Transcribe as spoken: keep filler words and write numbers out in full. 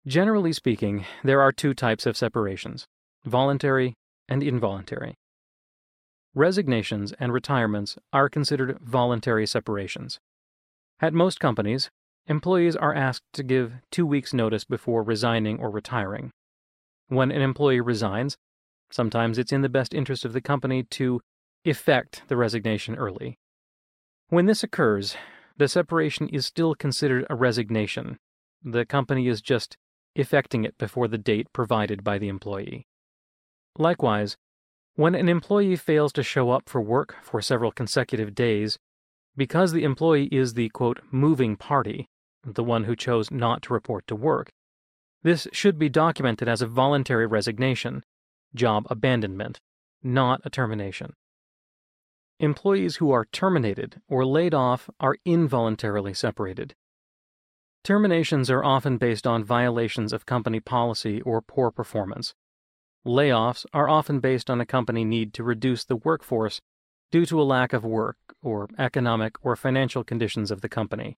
Generally speaking, there are two types of separations, voluntary and involuntary. Resignations and retirements are considered voluntary separations. At most companies, employees are asked to give two weeks' notice before resigning or retiring. When an employee resigns, sometimes it's in the best interest of the company to effect the resignation early. When this occurs, the separation is still considered a resignation. The company is just effecting it before the date provided by the employee. Likewise, when an employee fails to show up for work for several consecutive days, because the employee is the, quote, moving party, the one who chose not to report to work, this should be documented as a voluntary resignation, job abandonment, not a termination. Employees who are terminated or laid off are involuntarily separated. Terminations are often based on violations of company policy or poor performance. Layoffs are often based on a company need to reduce the workforce due to a lack of work or economic or financial conditions of the company.